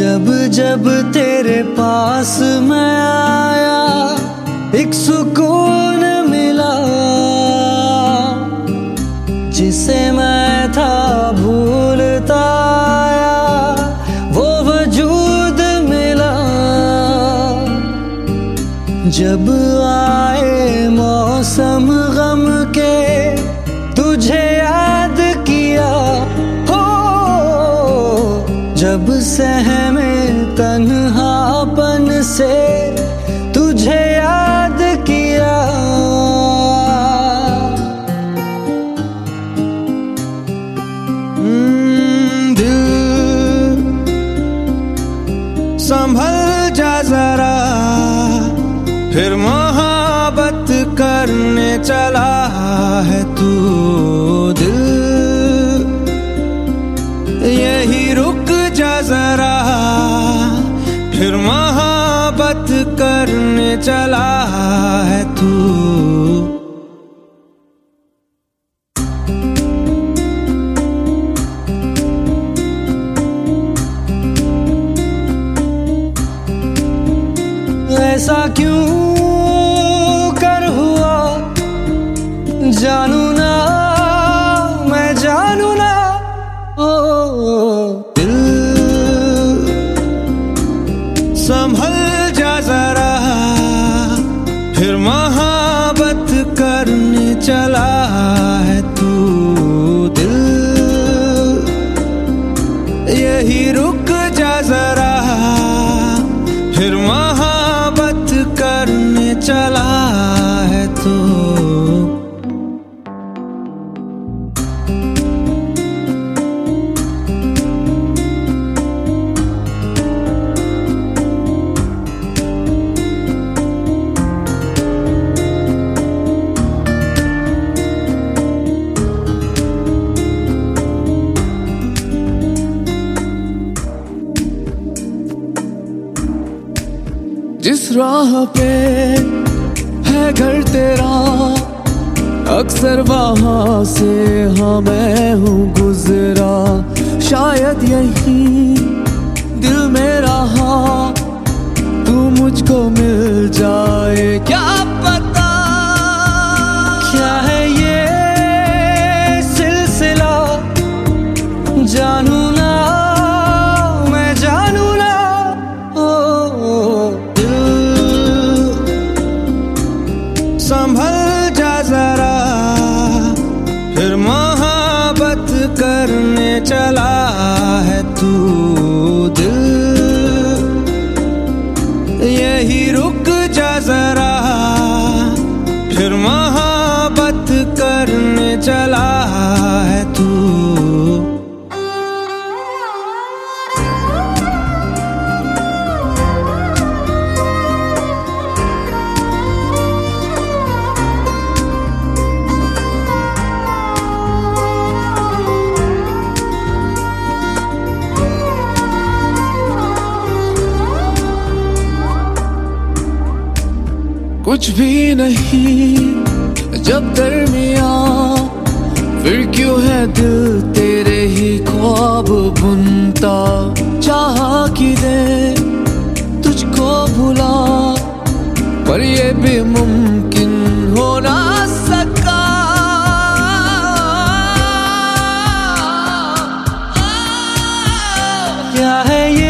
जब जब तेरे पास मैं आया एक सुकून मिला, जिसे मैं था भूलता आया वो वजूद मिला। जब आए मौसम गम के तुझे याद किया, हो जब सहमे तन्हापन से तुझे याद किया। दिल संभल जा जरा, फिर मोहब्बत करने चला है तू। दिल यही रुक जा जरा, फिर मोहब्बत करने चला है तू। ऐसा क्यों कर हुआ जानू ना, मैं जानू ना। ओ दिल संभल जा जरा, फिर मोहब्बत करने चला है तू। दिल यही रुक जा जरा, फिर मोहब्बत करने चला है तू। जिस राह पे है घर तेरा, अक्सर वहां से हाँ मैं हूँ गुजरा। शायद यही दिल में रहा, तू मुझको मिल जाए क्या पता। क्या है ये सिलसिला जानू ना, मैं जानू ना। संभल जा जरा, फिर मोहब्बत करने चला है तू। दिल यही रुक जा जरा, फिर मोहब्बत करने चला है तू। कुछ भी नहीं जब दरमियाँ, फिर क्यों है दिल तेरे ही ख्वाब बुनता। चाहा कि दे तुझको भुला, पर ये भी मुमकिन हो ना सका। क्या है ये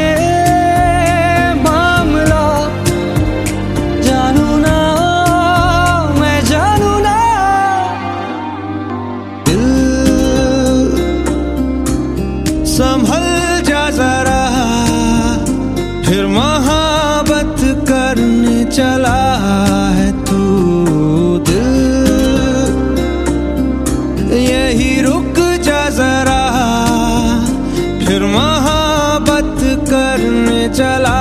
संभल जा जरा, फिर मोहब्बत करने चला है तू। दिल यही रुक जा जरा, फिर मोहब्बत करने चला